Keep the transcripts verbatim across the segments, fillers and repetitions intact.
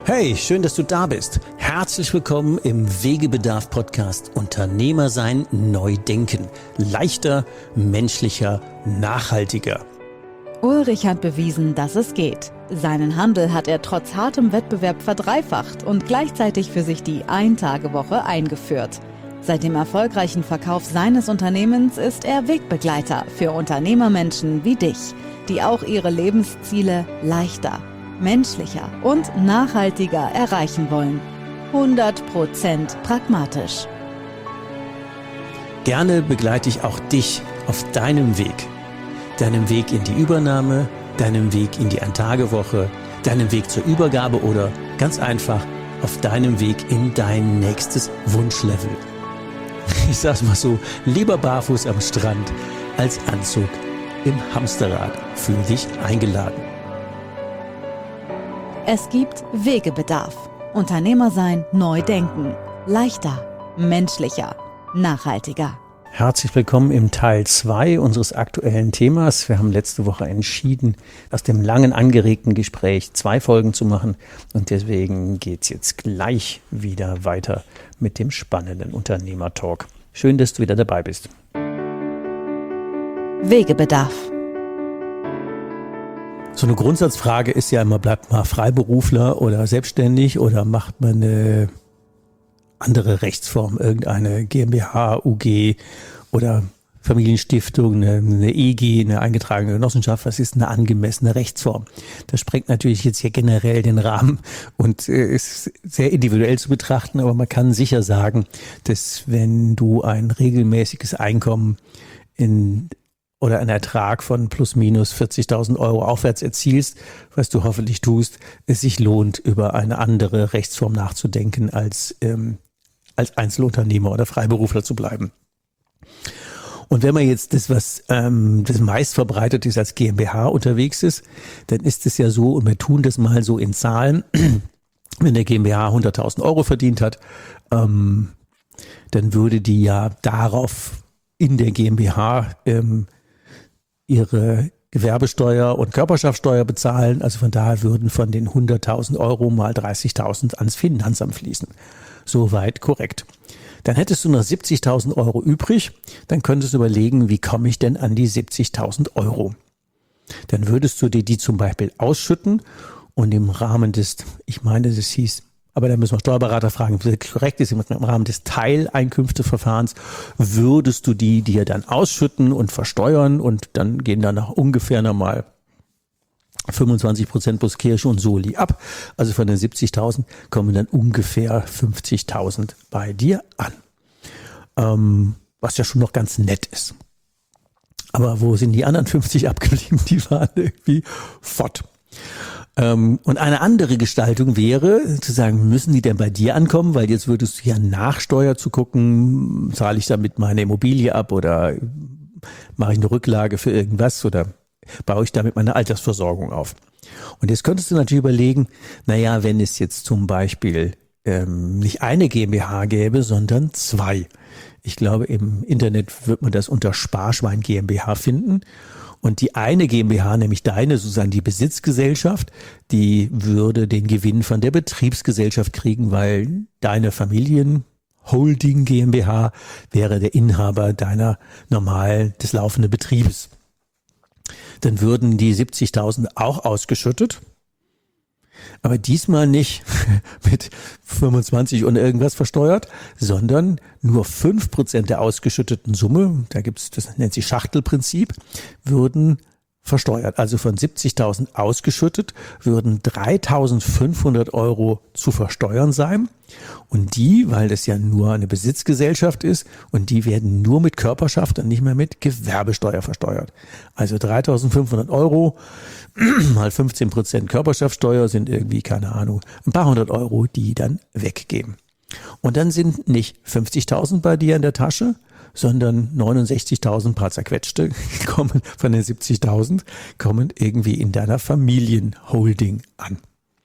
Hey, schön, dass du da bist. Herzlich willkommen im Wegebedarf-Podcast Unternehmer sein, neu denken. Leichter, menschlicher, nachhaltiger. Ulrich hat bewiesen, dass es geht. Seinen Handel hat er trotz hartem Wettbewerb verdreifacht und gleichzeitig für sich die Ein-Tage-Woche eingeführt. Seit dem erfolgreichen Verkauf seines Unternehmens ist er Wegbegleiter für Unternehmermenschen wie dich, die auch ihre Lebensziele leichter, menschlicher und nachhaltiger erreichen wollen. hundert Prozent pragmatisch. Gerne begleite ich auch dich auf deinem Weg. Deinem Weg in die Übernahme, deinem Weg in die Ein-Tage-Woche, deinem Weg zur Übergabe oder ganz einfach auf deinem Weg in dein nächstes Wunschlevel. Ich sag's mal so, lieber barfuß am Strand als Anzug im Hamsterrad. Fühl dich eingeladen. Es gibt Wegebedarf. Unternehmer sein, neu denken. Leichter, menschlicher, nachhaltiger. Herzlich willkommen im Teil zwei unseres aktuellen Themas. Wir haben letzte Woche entschieden, aus dem langen angeregten Gespräch zwei Folgen zu machen. Und deswegen geht's jetzt gleich wieder weiter mit dem spannenden Unternehmertalk. Schön, dass du wieder dabei bist. Wegebedarf. So eine Grundsatzfrage ist ja immer, bleibt man Freiberufler oder selbstständig oder macht man eine andere Rechtsform, irgendeine GmbH, U G oder Familienstiftung, eine, eine E G, eine eingetragene Genossenschaft. Was ist eine angemessene Rechtsform? Das sprengt natürlich jetzt hier generell den Rahmen und äh, ist sehr individuell zu betrachten, aber man kann sicher sagen, dass wenn du ein regelmäßiges Einkommen in oder einen Ertrag von plus minus vierzigtausend Euro aufwärts erzielst, was du hoffentlich tust, es sich lohnt, über eine andere Rechtsform nachzudenken, als ähm, als Einzelunternehmer oder Freiberufler zu bleiben. Und wenn man jetzt das, was ähm, das meist verbreitet ist, als GmbH unterwegs ist, dann ist es ja so, und wir tun das mal so in Zahlen, wenn der GmbH hunderttausend Euro verdient hat, ähm, dann würde die ja darauf in der GmbH ähm, ihre Gewerbesteuer und Körperschaftsteuer bezahlen. Also von daher würden von den hunderttausend Euro mal dreißigtausend ans Finanzamt fließen. Soweit korrekt. Dann hättest du noch siebzigtausend Euro übrig. Dann könntest du überlegen, wie komme ich denn an die siebzigtausend Euro? Dann würdest du dir die zum Beispiel ausschütten und im Rahmen des, ich meine, das hieß, aber da müssen wir Steuerberater fragen, wie das korrekt ist, im Rahmen des Teileinkünfteverfahrens würdest du die dir dann ausschütten und versteuern und dann gehen danach ungefähr nochmal fünfundzwanzig Prozent plus Kirche und Soli ab. Also von den siebzigtausend kommen dann ungefähr fünfzigtausend bei dir an. Ähm, was ja schon noch ganz nett ist. Aber wo sind die anderen fünfzig abgeblieben? Die waren irgendwie fort. Und eine andere Gestaltung wäre, zu sagen, müssen die denn bei dir ankommen? Weil jetzt würdest du ja nach Steuer zu gucken, zahle ich damit meine Immobilie ab oder mache ich eine Rücklage für irgendwas oder baue ich damit meine Altersversorgung auf? Und jetzt könntest du natürlich überlegen, naja, wenn es jetzt zum Beispiel ähm, nicht eine GmbH gäbe, sondern zwei. Ich glaube, im Internet wird man das unter Sparschwein GmbH finden. Und die eine GmbH, nämlich deine, sozusagen die Besitzgesellschaft, die würde den Gewinn von der Betriebsgesellschaft kriegen, weil deine Familienholding GmbH wäre der Inhaber deiner normalen, des laufenden Betriebes. Dann würden die siebzigtausend auch ausgeschüttet, aber diesmal nicht mit fünfundzwanzig und irgendwas versteuert, sondern nur fünf Prozent der ausgeschütteten Summe, da gibt's, das nennt sich Schachtelprinzip, würden versteuert. Also von siebzigtausend ausgeschüttet würden dreitausendfünfhundert Euro zu versteuern sein. Und die, weil das ja nur eine Besitzgesellschaft ist, und die werden nur mit Körperschaft und nicht mehr mit Gewerbesteuer versteuert. Also dreitausendfünfhundert Euro mal fünfzehn Prozent Körperschaftsteuer sind irgendwie, keine Ahnung, ein paar hundert Euro, die dann weggehen. Und dann sind nicht fünfzigtausend bei dir in der Tasche, sondern neunundsechzigtausend paar zerquetschte kommen von den siebzigtausend, kommen irgendwie in deiner Familienholding an.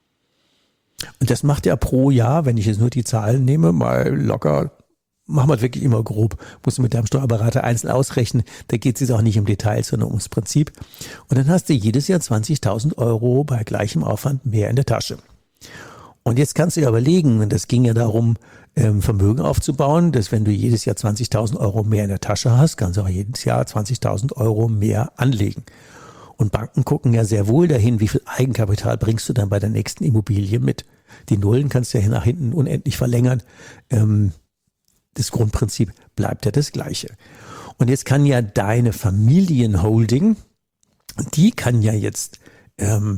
Und das macht ja pro Jahr, wenn ich jetzt nur die Zahlen nehme, mal locker, machen wir es wirklich immer grob, musst du mit deinem Steuerberater einzeln ausrechnen, da geht es jetzt auch nicht um Details, sondern ums Prinzip. Und dann hast du jedes Jahr zwanzigtausend Euro bei gleichem Aufwand mehr in der Tasche. Und jetzt kannst du ja überlegen, und das ging ja darum, ähm, Vermögen aufzubauen, dass wenn du jedes Jahr zwanzigtausend Euro mehr in der Tasche hast, kannst du auch jedes Jahr zwanzigtausend Euro mehr anlegen. Und Banken gucken ja sehr wohl dahin, wie viel Eigenkapital bringst du dann bei der nächsten Immobilie mit. Die Nullen kannst du ja nach hinten unendlich verlängern. Ähm, das Grundprinzip bleibt ja das gleiche. Und jetzt kann ja deine Familienholding, die kann ja jetzt ähm,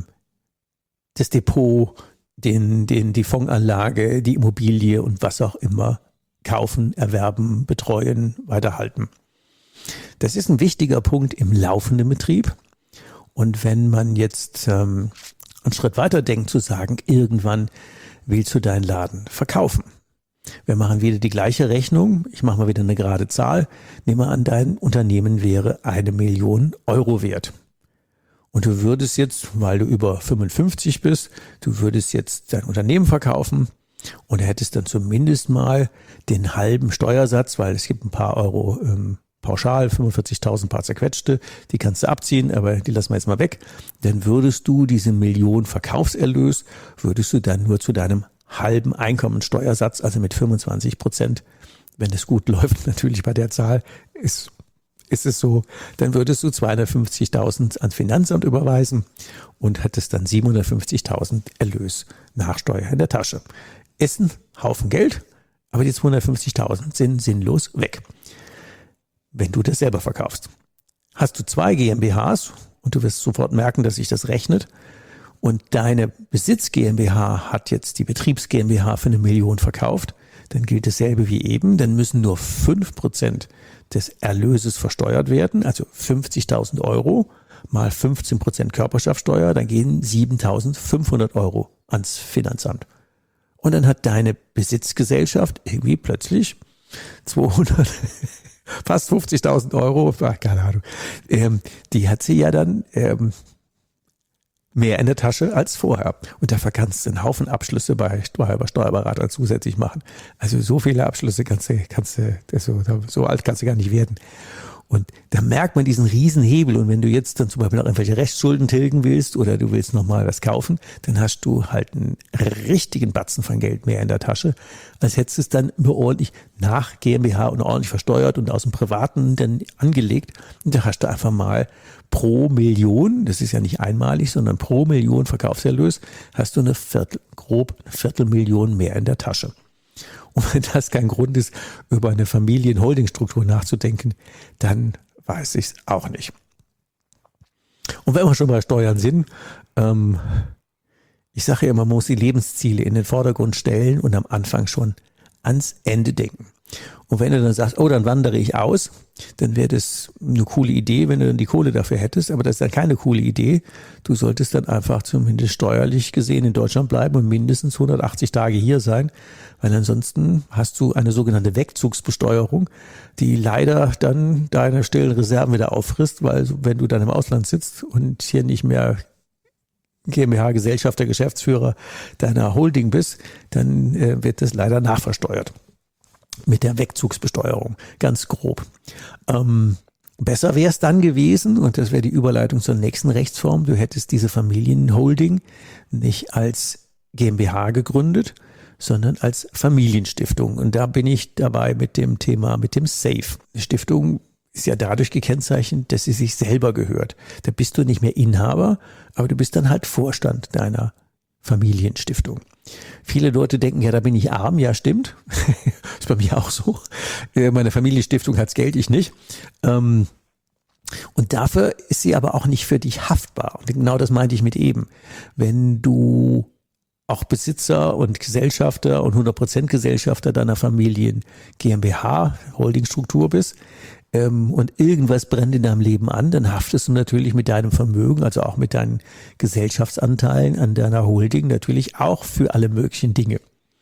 das Depot, den, den, die Fondsanlage, die Immobilie und was auch immer kaufen, erwerben, betreuen, weiterhalten. Das ist ein wichtiger Punkt im laufenden Betrieb. Und wenn man jetzt ähm, einen Schritt weiter denkt, zu sagen, irgendwann willst du deinen Laden verkaufen. Wir machen wieder die gleiche Rechnung. Ich mache mal wieder eine gerade Zahl. Nehmen wir an, dein Unternehmen wäre eine Million Euro wert. Und du würdest jetzt, weil du über fünfundfünfzig bist, du würdest jetzt dein Unternehmen verkaufen und hättest dann zumindest mal den halben Steuersatz, weil es gibt ein paar Euro ähm, pauschal, fünfundvierzigtausend paar zerquetschte, die kannst du abziehen, aber die lassen wir jetzt mal weg. Dann würdest du diese Million Verkaufserlös, würdest du dann nur zu deinem halben Einkommensteuersatz, also mit fünfundzwanzig Prozent, wenn es gut läuft, natürlich bei der Zahl, ist ist es so, dann würdest du zweihundertfünfzigtausend ans Finanzamt überweisen und hättest dann siebenhundertfünfzigtausend Erlös nach Steuer in der Tasche. Ist ein Haufen Geld, aber die zweihundertfünfzigtausend sind sinnlos weg, wenn du das selber verkaufst. Hast du zwei GmbHs und du wirst sofort merken, dass sich das rechnet und deine Besitz GmbH hat jetzt die Betriebs GmbH für eine Million verkauft, dann gilt dasselbe wie eben, dann müssen nur fünf Prozent des Erlöses versteuert werden, also fünfzigtausend Euro mal fünfzehn Prozent Körperschaftssteuer, dann gehen siebentausendfünfhundert Euro ans Finanzamt. Und dann hat deine Besitzgesellschaft irgendwie plötzlich zweihundert, fast fünfzigtausend Euro, keine Ahnung, ähm, die hat sie ja dann ähm, mehr in der Tasche als vorher. Und dafür kannst du einen Haufen Abschlüsse bei Steuerberatern zusätzlich machen. Also so viele Abschlüsse kannst du, kannst du, so, so alt kannst du gar nicht werden. Und da merkt man diesen riesen Hebel. Und wenn du jetzt dann zum Beispiel noch irgendwelche Rechtsschulden tilgen willst oder du willst nochmal was kaufen, dann hast du halt einen richtigen Batzen von Geld mehr in der Tasche, als hättest du es dann nur ordentlich nach GmbH und ordentlich versteuert und aus dem Privaten dann angelegt. Und da hast du einfach mal pro Million, das ist ja nicht einmalig, sondern pro Million Verkaufserlös, hast du eine Viertel, grob eine Viertelmillion mehr in der Tasche. Und wenn das kein Grund ist, über eine Familien-Holding-Struktur nachzudenken, dann weiß ich es auch nicht. Und wenn wir schon bei Steuern sind, ähm, ich sage ja immer, man muss die Lebensziele in den Vordergrund stellen und am Anfang schon ans Ende denken. Und wenn du dann sagst, oh, dann wandere ich aus, dann wäre das eine coole Idee, wenn du dann die Kohle dafür hättest, aber das ist dann keine coole Idee. Du solltest dann einfach zumindest steuerlich gesehen in Deutschland bleiben und mindestens hundertachtzig Tage hier sein, weil ansonsten hast du eine sogenannte Wegzugsbesteuerung, die leider dann deine stillen Reserven wieder auffrisst, weil wenn du dann im Ausland sitzt und hier nicht mehr GmbH, Gesellschafter, Geschäftsführer deiner Holding bist, dann äh, wird das leider nachversteuert. Mit der Wegzugsbesteuerung, ganz grob. Ähm, besser wäre es dann gewesen, und das wäre die Überleitung zur nächsten Rechtsform, du hättest diese Familienholding nicht als GmbH gegründet, sondern als Familienstiftung. Und da bin ich dabei mit dem Thema, mit dem Safe. Die Stiftung ist ja dadurch gekennzeichnet, dass sie sich selber gehört. Da bist du nicht mehr Inhaber, aber du bist dann halt Vorstand deiner Familienstiftung. Viele Leute denken, ja, da bin ich arm. Ja, stimmt. Ist bei mir auch so. Meine Familienstiftung hat's Geld, ich nicht. Und dafür ist sie aber auch nicht für dich haftbar. Und genau das meinte ich mit eben. Wenn du auch Besitzer und Gesellschafter und hundert Prozent Gesellschafter deiner Familien GmbH, Holdingstruktur bist, und irgendwas brennt in deinem Leben an, dann haftest du natürlich mit deinem Vermögen, also auch mit deinen Gesellschaftsanteilen an deiner Holding natürlich auch für alle möglichen Dinge.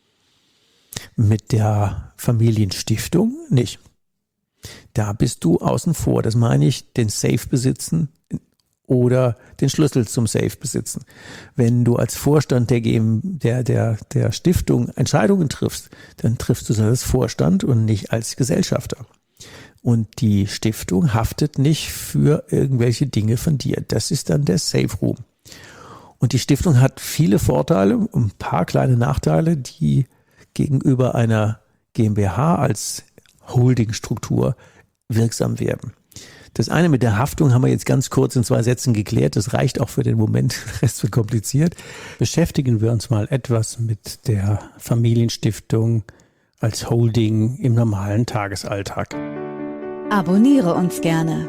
Mit der Familienstiftung nicht. Da bist du außen vor. Das meine ich, den Safe besitzen oder den Schlüssel zum Safe besitzen. Wenn du als Vorstand der, der, der, der Stiftung Entscheidungen triffst, dann triffst du es als Vorstand und nicht als Gesellschafter. Und die Stiftung haftet nicht für irgendwelche Dinge von dir. Das ist dann der Safe Room. Und die Stiftung hat viele Vorteile und ein paar kleine Nachteile, die gegenüber einer GmbH als Holdingstruktur wirksam werden. Das eine mit der Haftung haben wir jetzt ganz kurz in zwei Sätzen geklärt. Das reicht auch für den Moment. Der Rest wird kompliziert. Beschäftigen wir uns mal etwas mit der Familienstiftung als Holding im normalen Tagesalltag. Abonniere uns gerne.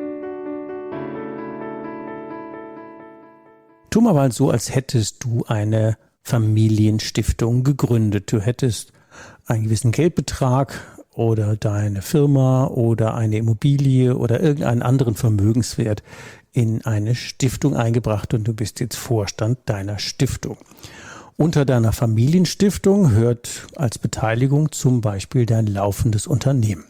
Tu mal mal so, als hättest du eine Familienstiftung gegründet. Du hättest einen gewissen Geldbetrag oder deine Firma oder eine Immobilie oder irgendeinen anderen Vermögenswert in eine Stiftung eingebracht und du bist jetzt Vorstand deiner Stiftung. Unter deiner Familienstiftung hört als Beteiligung zum Beispiel dein laufendes Unternehmen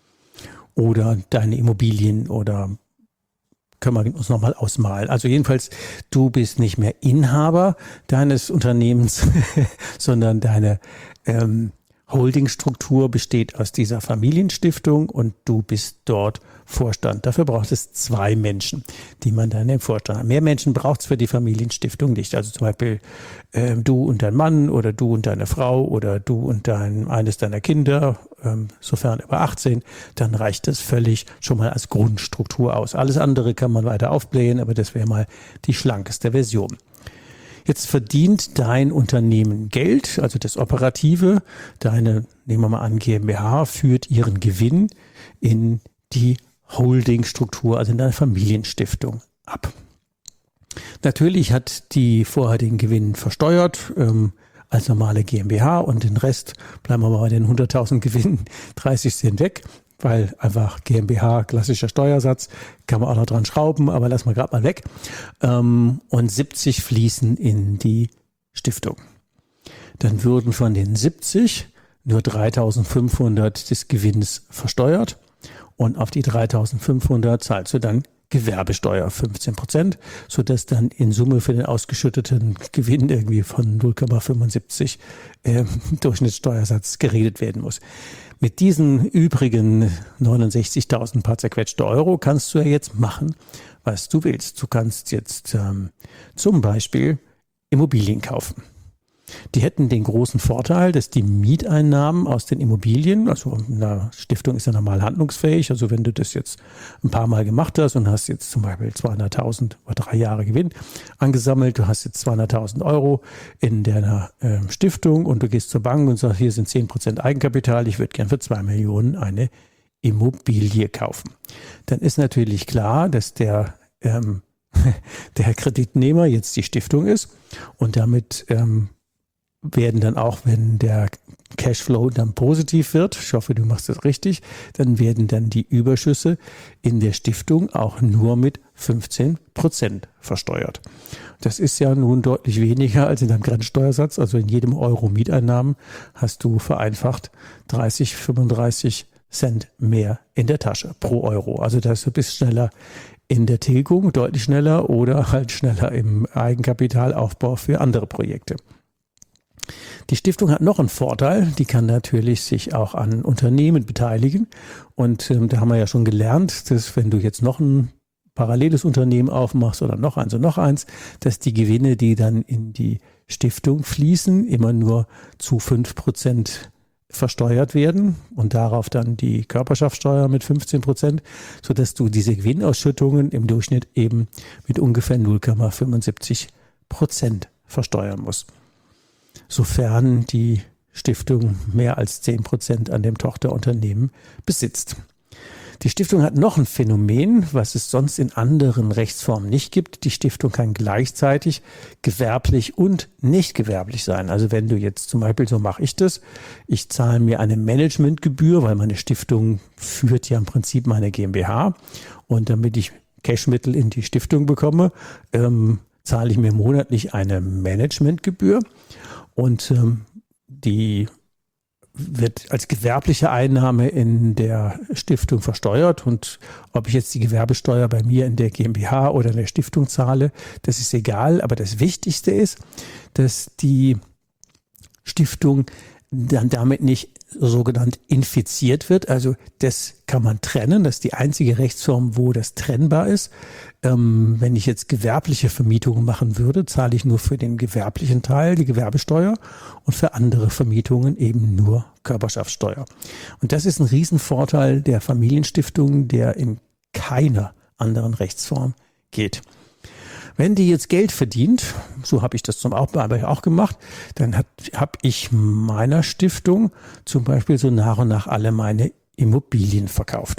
oder deine Immobilien oder können wir uns nochmal ausmalen. Also jedenfalls, du bist nicht mehr Inhaber deines Unternehmens, sondern deine ähm, Holdingstruktur besteht aus dieser Familienstiftung und du bist dort Vorstand. Dafür braucht es zwei Menschen, die man dann im Vorstand hat. Mehr Menschen braucht es für die Familienstiftung nicht. Also zum Beispiel äh, du und dein Mann oder du und deine Frau oder du und dein, eines deiner Kinder, ähm, sofern über achtzehn, dann reicht das völlig schon mal als Grundstruktur aus. Alles andere kann man weiter aufblähen, aber das wäre mal die schlankeste Version. Jetzt verdient dein Unternehmen Geld, also das Operative, deine, nehmen wir mal an, GmbH führt ihren Gewinn in die Holdingstruktur, also in deine Familienstiftung ab. Natürlich hat die vorher den Gewinn versteuert ähm, als normale GmbH und den Rest, bleiben wir mal bei den hunderttausend Gewinnen, dreißig sind weg. Weil einfach GmbH, klassischer Steuersatz, kann man auch noch dran schrauben, aber lassen wir gerade mal weg. Und siebzig fließen in die Stiftung. Dann würden von den siebzig nur dreitausendfünfhundert des Gewinns versteuert und auf die dreitausendfünfhundert zahlst du dann Gewerbesteuer fünfzehn Prozent, sodass dann in Summe für den ausgeschütteten Gewinn irgendwie von null Komma fünfundsiebzig äh, Durchschnittssteuersatz geredet werden muss. Mit diesen übrigen neunundsechzigtausend paar zerquetschte Euro kannst du ja jetzt machen, was du willst. Du kannst jetzt ähm, zum Beispiel Immobilien kaufen. Die hätten den großen Vorteil, dass die Mieteinnahmen aus den Immobilien, also eine Stiftung ist ja normal handlungsfähig, also wenn du das jetzt ein paar Mal gemacht hast und hast jetzt zum Beispiel zweihunderttausend über drei Jahre Gewinn angesammelt, du hast jetzt zweihunderttausend Euro in deiner äh, Stiftung und du gehst zur Bank und sagst, hier sind zehn Prozent Eigenkapital, ich würde gern für zwei Millionen eine Immobilie kaufen. Dann ist natürlich klar, dass der ähm, der Kreditnehmer jetzt die Stiftung ist und damit ähm, werden dann auch, wenn der Cashflow dann positiv wird, ich hoffe, du machst das richtig, dann werden dann die Überschüsse in der Stiftung auch nur mit fünfzehn Prozent versteuert. Das ist ja nun deutlich weniger als in deinem Grenzsteuersatz. Also in jedem Euro Mieteinnahmen hast du vereinfacht dreißig, fünfunddreißig Cent mehr in der Tasche pro Euro. Also das ist ein bisschen schneller in der Tilgung, deutlich schneller oder halt schneller im Eigenkapitalaufbau für andere Projekte. Die Stiftung hat noch einen Vorteil, die kann natürlich sich auch an Unternehmen beteiligen und ähm, da haben wir ja schon gelernt, dass wenn du jetzt noch ein paralleles Unternehmen aufmachst oder noch eins und noch eins, dass die Gewinne, die dann in die Stiftung fließen, immer nur zu fünf Prozent versteuert werden und darauf dann die Körperschaftssteuer mit fünfzehn Prozent, sodass du diese Gewinnausschüttungen im Durchschnitt eben mit ungefähr null Komma fünfundsiebzig Prozent versteuern musst. Sofern die Stiftung mehr als zehn Prozent an dem Tochterunternehmen besitzt. Die Stiftung hat noch ein Phänomen, was es sonst in anderen Rechtsformen nicht gibt. Die Stiftung kann gleichzeitig gewerblich und nicht gewerblich sein. Also wenn du jetzt zum Beispiel, so mache ich das, ich zahle mir eine Managementgebühr, weil meine Stiftung führt ja im Prinzip meine GmbH und damit ich Cashmittel in die Stiftung bekomme, ähm, zahle ich mir monatlich eine Managementgebühr. Und ähm, die wird als gewerbliche Einnahme in der Stiftung versteuert. Und ob ich jetzt die Gewerbesteuer bei mir in der GmbH oder in der Stiftung zahle, das ist egal. Aber das Wichtigste ist, dass die Stiftung dann damit nicht sogenannt infiziert wird. Also das kann man trennen. Das ist die einzige Rechtsform, wo das trennbar ist. Ähm, wenn ich jetzt gewerbliche Vermietungen machen würde, zahle ich nur für den gewerblichen Teil die Gewerbesteuer und für andere Vermietungen eben nur Körperschaftssteuer. Und das ist ein Riesenvorteil der Familienstiftung, der in keiner anderen Rechtsform geht. Wenn die jetzt Geld verdient, so habe ich das zum Beispiel auch gemacht, dann habe ich meiner Stiftung zum Beispiel so nach und nach alle meine Immobilien verkauft.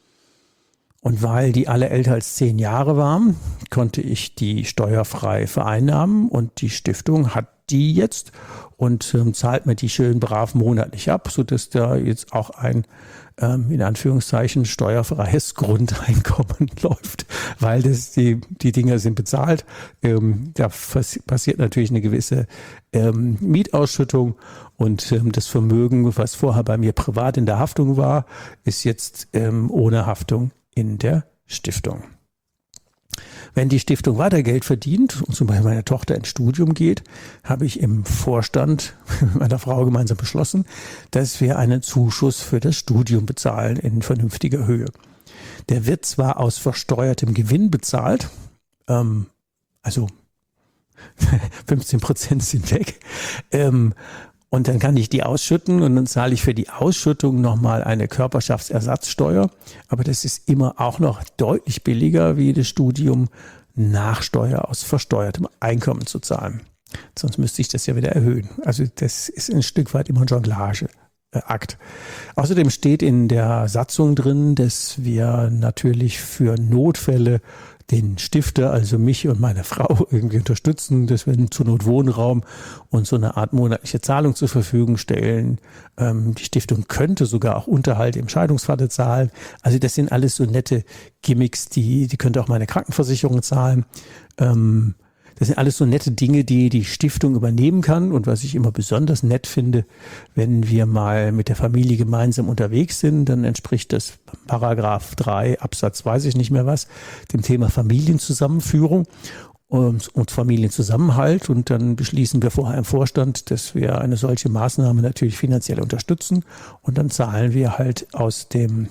Und weil die alle älter als zehn Jahre waren, konnte ich die steuerfrei vereinnahmen und die Stiftung hat die jetzt und ähm, zahlt mir die schön brav monatlich ab, sodass da jetzt auch ein ähm, in Anführungszeichen steuerfreies Grundeinkommen läuft, weil das die die Dinger sind bezahlt. Ähm, da passiert natürlich eine gewisse ähm, Mietausschüttung und ähm, das Vermögen, was vorher bei mir privat in der Haftung war, ist jetzt ähm, ohne Haftung in der Stiftung. Wenn die Stiftung weiter Geld verdient und zum Beispiel meine Tochter ins Studium geht, habe ich im Vorstand mit meiner Frau gemeinsam beschlossen, dass wir einen Zuschuss für das Studium bezahlen in vernünftiger Höhe. Der wird zwar aus versteuertem Gewinn bezahlt, ähm, also fünfzehn Prozent sind weg, ähm, und dann kann ich die ausschütten und dann zahle ich für die Ausschüttung nochmal eine Körperschaftsersatzsteuer. Aber das ist immer auch noch deutlich billiger, wie das Studium nach Steuer aus versteuertem Einkommen zu zahlen. Sonst müsste ich das ja wieder erhöhen. Also das ist ein Stück weit immer ein Jonglageakt. Außerdem steht in der Satzung drin, dass wir natürlich für Notfälle den Stifter, also mich und meine Frau, irgendwie unterstützen, dass wir zur Not Wohnraum und so eine Art monatliche Zahlung zur Verfügung stellen. Ähm, die Stiftung könnte sogar auch Unterhalt im Scheidungsfalle zahlen. Also das sind alles so nette Gimmicks, die, die könnte auch meine Krankenversicherung zahlen. Ähm, Das sind alles so nette Dinge, die die Stiftung übernehmen kann. Und was ich immer besonders nett finde, wenn wir mal mit der Familie gemeinsam unterwegs sind, dann entspricht das Paragraph drei Absatz weiß ich nicht mehr was, dem Thema Familienzusammenführung und, und Familienzusammenhalt. Und dann beschließen wir vorher im Vorstand, dass wir eine solche Maßnahme natürlich finanziell unterstützen. Und dann zahlen wir halt aus dem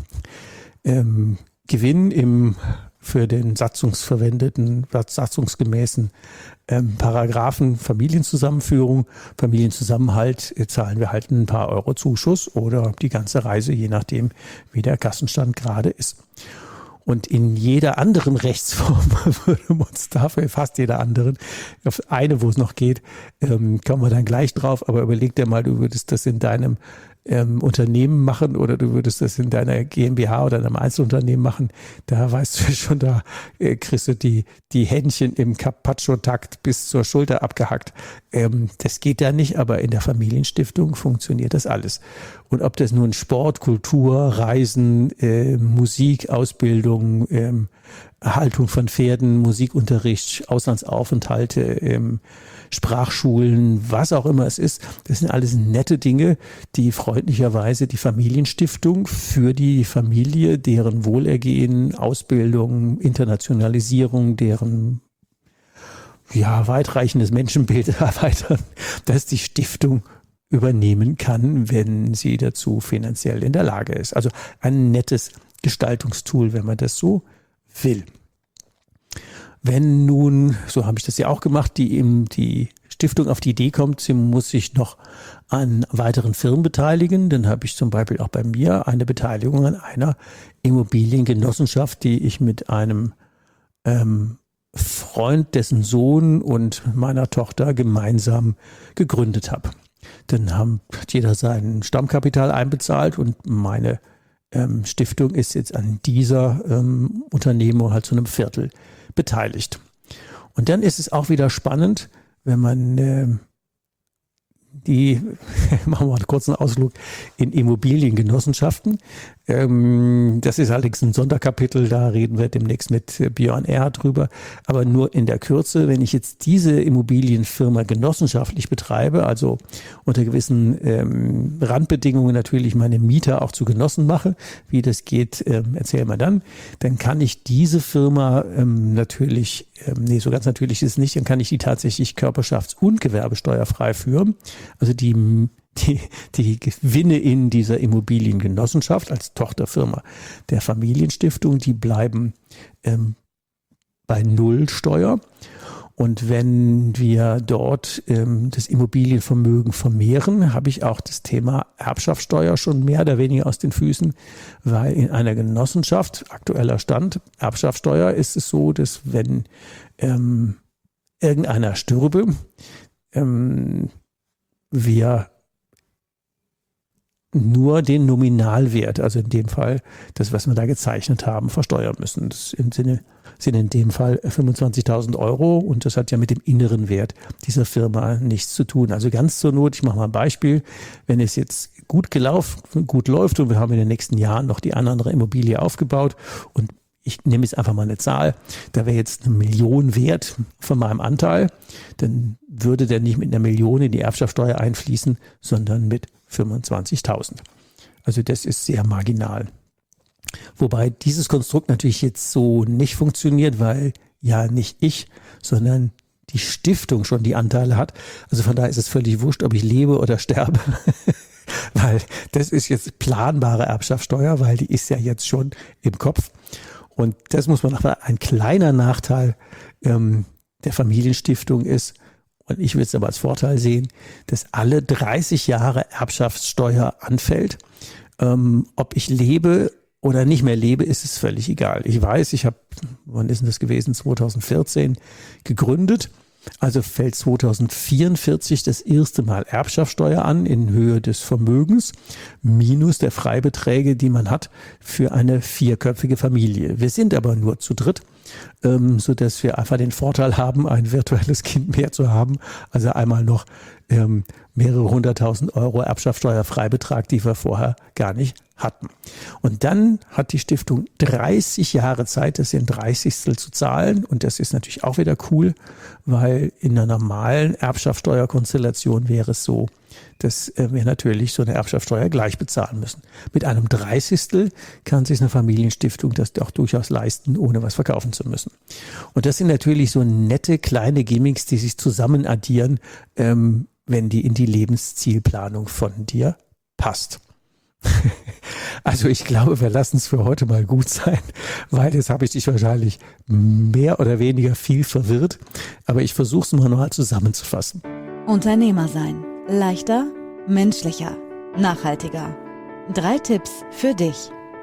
ähm, Gewinn im für den satzungsverwendeten, satzungsgemäßen ähm, Paragraphen Familienzusammenführung, Familienzusammenhalt, äh, zahlen wir halt ein paar Euro Zuschuss oder die ganze Reise, je nachdem, wie der Kassenstand gerade ist. Und in jeder anderen Rechtsform würde man uns dafür, fast jeder anderen, auf eine, wo es noch geht, ähm, kommen wir dann gleich drauf, aber überleg dir mal, du würdest das in deinem ähm, Unternehmen machen oder du würdest das in deiner GmbH oder einem Einzelunternehmen machen, da weißt du schon, da äh, kriegst du die, die Händchen im Carpaccio-Takt bis zur Schulter abgehackt. Ähm, das geht da nicht, aber in der Familienstiftung funktioniert das alles. Und ob das nun Sport, Kultur, Reisen, äh, Musik, Ausbildung, ähm, Haltung von Pferden, Musikunterricht, Auslandsaufenthalte, ähm, Sprachschulen, was auch immer es ist, das sind alles nette Dinge, die freundlicherweise die Familienstiftung für die Familie, deren Wohlergehen, Ausbildung, Internationalisierung, deren ja, weitreichendes Menschenbild erweitern, dass die Stiftung übernehmen kann, wenn sie dazu finanziell in der Lage ist. Also ein nettes Gestaltungstool, wenn man das so will. Wenn nun, so habe ich das ja auch gemacht, die eben die Stiftung auf die Idee kommt, sie muss sich noch an weiteren Firmen beteiligen, dann habe ich zum Beispiel auch bei mir eine Beteiligung an einer Immobiliengenossenschaft, die ich mit einem ähm, Freund, dessen Sohn und meiner Tochter gemeinsam gegründet habe. Dann haben, hat jeder sein Stammkapital einbezahlt und meine ähm, Stiftung ist jetzt an dieser ähm, Unternehmung halt zu einem Viertel beteiligt. Und dann ist es auch wieder spannend, wenn man äh, die, machen wir mal einen kurzen Ausflug in Immobiliengenossenschaften. Ähm, das ist allerdings ein Sonderkapitel, da reden wir demnächst mit Björn Erhard drüber. Aber nur in der Kürze, wenn ich jetzt diese Immobilienfirma genossenschaftlich betreibe, also unter gewissen ähm, Randbedingungen natürlich meine Mieter auch zu Genossen mache, wie das geht, ähm, erzählen wir dann, dann kann ich diese Firma ähm, natürlich, ähm, nee, so ganz natürlich ist es nicht, dann kann ich die tatsächlich körperschafts- und gewerbesteuerfrei führen. Also die die, die Gewinne in dieser Immobiliengenossenschaft als Tochterfirma der Familienstiftung, die bleiben ähm, bei Null Steuer. Und wenn wir dort ähm, das Immobilienvermögen vermehren, habe ich auch das Thema Erbschaftssteuer schon mehr oder weniger aus den Füßen, weil in einer Genossenschaft, aktueller Stand, Erbschaftssteuer, ist es so, dass wenn ähm, irgendeiner stürbe, ähm, wir nur den Nominalwert, also in dem Fall das, was wir da gezeichnet haben, versteuern müssen. Das im Sinne, sind in dem Fall fünfundzwanzigtausend Euro und das hat ja mit dem inneren Wert dieser Firma nichts zu tun. Also ganz zur Not, ich mache mal ein Beispiel, wenn es jetzt gut gelaufen, gut läuft und wir haben in den nächsten Jahren noch die eine andere Immobilie aufgebaut und ich nehme jetzt einfach mal eine Zahl, da wäre jetzt eine Million wert von meinem Anteil, dann würde der nicht mit einer Million in die Erbschaftssteuer einfließen, sondern mit fünfundzwanzigtausend. Also das ist sehr marginal. Wobei dieses Konstrukt natürlich jetzt so nicht funktioniert, weil ja nicht ich, sondern die Stiftung schon die Anteile hat. Also von daher ist es völlig wurscht, ob ich lebe oder sterbe. Weil das ist jetzt planbare Erbschaftssteuer, weil die ist ja jetzt schon im Kopf. Und das muss man noch mal, ein kleiner Nachteil ähm, der Familienstiftung ist, und ich würde es aber als Vorteil sehen, dass alle dreißig Jahre Erbschaftssteuer anfällt. Ähm, ob ich lebe oder nicht mehr lebe, ist es völlig egal. Ich weiß, ich habe, wann ist denn das gewesen, zweitausendvierzehn gegründet. Also fällt zweitausendvierundvierzig das erste Mal Erbschaftssteuer an in Höhe des Vermögens minus der Freibeträge, die man hat für eine vierköpfige Familie. Wir sind aber nur zu dritt, ähm, sodass wir einfach den Vorteil haben, ein virtuelles Kind mehr zu haben. Also einmal noch ähm, mehrere hunderttausend Euro Erbschaftssteuerfreibetrag, die wir vorher gar nicht hatten. Und dann hat die Stiftung dreißig Jahre Zeit, das sind Dreißigstel zu zahlen. Und das ist natürlich auch wieder cool, weil in einer normalen Erbschaftssteuerkonstellation wäre es so, dass wir natürlich so eine Erbschaftssteuer gleich bezahlen müssen. Mit einem Dreißigstel kann sich eine Familienstiftung das auch durchaus leisten, ohne was verkaufen zu müssen. Und das sind natürlich so nette kleine Gimmicks, die sich zusammen addieren, ähm, wenn die in die Lebenszielplanung von dir passt. Also ich glaube, wir lassen es für heute mal gut sein, weil jetzt habe ich dich wahrscheinlich mehr oder weniger viel verwirrt. Aber ich versuche es mal noch mal zusammenzufassen. Unternehmer sein. Leichter, menschlicher, nachhaltiger. Drei Tipps für dich.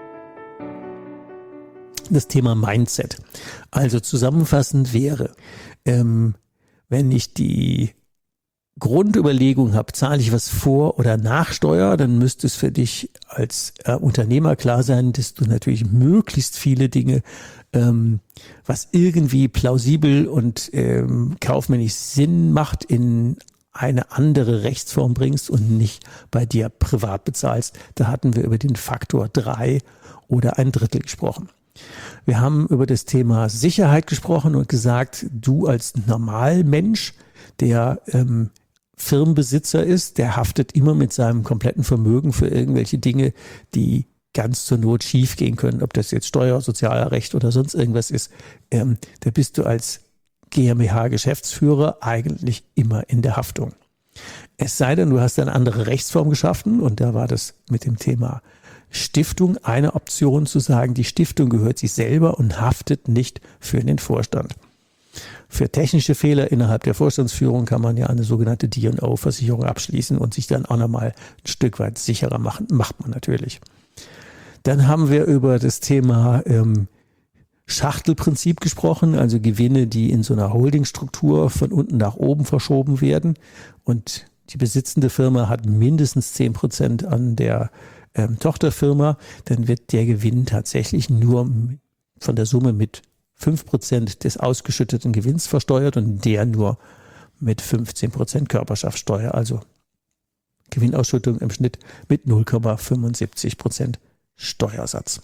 Das Thema Mindset. Also zusammenfassend wäre, ähm, wenn ich die Grundüberlegung habe, zahle ich was vor oder nach Steuer, dann müsste es für dich als äh, Unternehmer klar sein, dass du natürlich möglichst viele Dinge, ähm, was irgendwie plausibel und ähm, kaufmännisch Sinn macht, in eine andere Rechtsform bringst und nicht bei dir privat bezahlst. Da hatten wir über den Faktor drei oder ein Drittel gesprochen. Wir haben über das Thema Sicherheit gesprochen und gesagt, du als Normalmensch, der ähm, Firmenbesitzer ist, der haftet immer mit seinem kompletten Vermögen für irgendwelche Dinge, die ganz zur Not schief gehen können, ob das jetzt Steuer, Sozialrecht oder sonst irgendwas ist. Ähm, da bist du als GmbH-Geschäftsführer eigentlich immer in der Haftung. Es sei denn, du hast eine andere Rechtsform geschaffen und da war das mit dem Thema Stiftung eine Option zu sagen, die Stiftung gehört sich selber und haftet nicht für den Vorstand. Für technische Fehler innerhalb der Vorstandsführung kann man ja eine sogenannte D und O-Versicherung abschließen und sich dann auch nochmal ein Stück weit sicherer machen. Macht man natürlich. Dann haben wir über das Thema ähm, Schachtelprinzip gesprochen, also Gewinne, die in so einer Holdingstruktur von unten nach oben verschoben werden. Und die besitzende Firma hat mindestens zehn Prozent an der ähm, Tochterfirma. Dann wird der Gewinn tatsächlich nur von der Summe mit fünf Prozent des ausgeschütteten Gewinns versteuert und der nur mit fünfzehn Prozent Körperschaftssteuer, also Gewinnausschüttung im Schnitt mit null Komma fünfundsiebzig Prozent Steuersatz.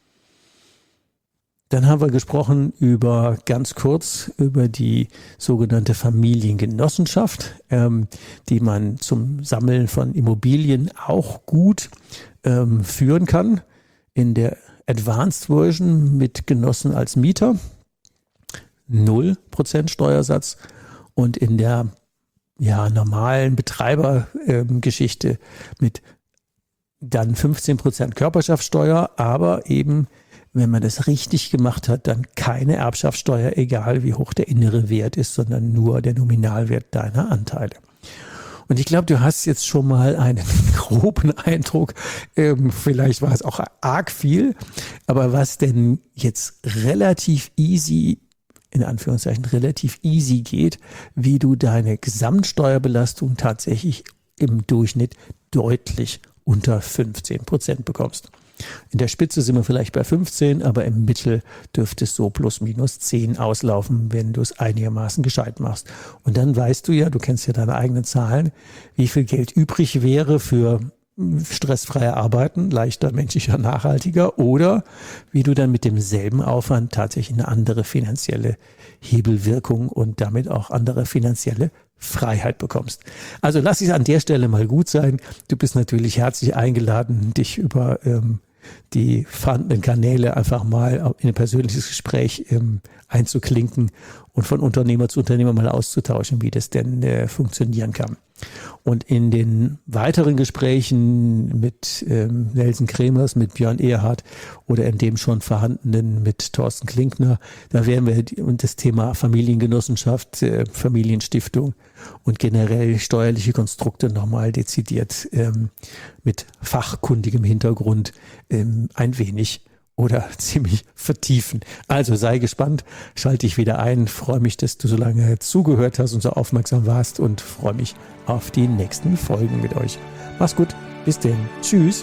Dann haben wir gesprochen über, ganz kurz, über die sogenannte Familiengenossenschaft, ähm, die man zum Sammeln von Immobilien auch gut ähm, führen kann. In der Advanced Version mit Genossen als Mieter, null Prozent Steuersatz, und in der ja, normalen Betreibergeschichte ähm, mit dann fünfzehn Prozent Körperschaftssteuer, aber eben, wenn man das richtig gemacht hat, dann keine Erbschaftssteuer, egal wie hoch der innere Wert ist, sondern nur der Nominalwert deiner Anteile. Und ich glaube, du hast jetzt schon mal einen groben Eindruck, ähm, vielleicht war es auch arg viel, aber was denn jetzt relativ easy, in Anführungszeichen relativ easy geht, wie du deine Gesamtsteuerbelastung tatsächlich im Durchschnitt deutlich unter fünfzehn Prozent bekommst. In der Spitze sind wir vielleicht bei fünfzehn, aber im Mittel dürfte es so plus minus zehn auslaufen, wenn du es einigermaßen gescheit machst. Und dann weißt du ja, du kennst ja deine eigenen Zahlen, wie viel Geld übrig wäre für stressfreie Arbeiten, leichter, menschlicher, nachhaltiger, oder wie du dann mit demselben Aufwand tatsächlich eine andere finanzielle Hebelwirkung und damit auch andere finanzielle Freiheit bekommst. Also lass es an der Stelle mal gut sein. Du bist natürlich herzlich eingeladen, dich über ähm, die vorhandenen Kanäle einfach mal in ein persönliches Gespräch ähm, einzuklinken und von Unternehmer zu Unternehmer mal auszutauschen, wie das denn äh, funktionieren kann. Und in den weiteren Gesprächen mit ähm, Nelson Kremers, mit Björn Ehrhardt oder in dem schon vorhandenen mit Thorsten Klinkner, da werden wir die, und das Thema Familiengenossenschaft, äh, Familienstiftung und generell steuerliche Konstrukte nochmal dezidiert ähm, mit fachkundigem Hintergrund ähm, ein wenig oder ziemlich vertiefen. Also sei gespannt, schalte dich wieder ein, freue mich, dass du so lange zugehört hast und so aufmerksam warst und freue mich auf die nächsten Folgen mit euch. Mach's gut, bis denn, tschüss.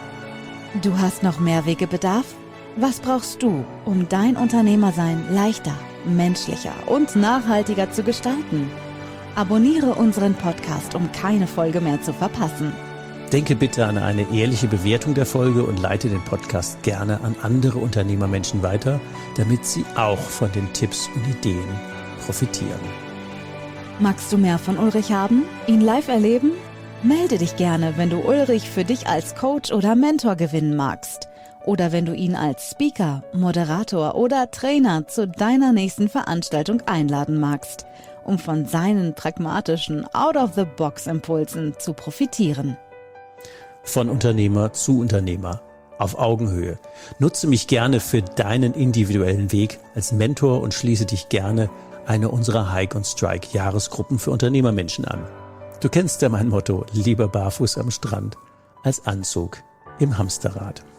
Du hast noch Mehrwegebedarf? Was brauchst du, um dein Unternehmersein leichter, menschlicher und nachhaltiger zu gestalten? Abonniere unseren Podcast, um keine Folge mehr zu verpassen. Denke bitte an eine ehrliche Bewertung der Folge und leite den Podcast gerne an andere Unternehmermenschen weiter, damit sie auch von den Tipps und Ideen profitieren. Magst du mehr von Ulrich haben? Ihn live erleben? Melde dich gerne, wenn du Ulrich für dich als Coach oder Mentor gewinnen magst. Oder wenn du ihn als Speaker, Moderator oder Trainer zu deiner nächsten Veranstaltung einladen magst, um von seinen pragmatischen Out-of-the-Box-Impulsen zu profitieren. Von Unternehmer zu Unternehmer, auf Augenhöhe. Nutze mich gerne für deinen individuellen Weg als Mentor und schließe dich gerne einer unserer Hike und Strike Jahresgruppen für Unternehmermenschen an. Du kennst ja mein Motto, lieber barfuß am Strand als Anzug im Hamsterrad.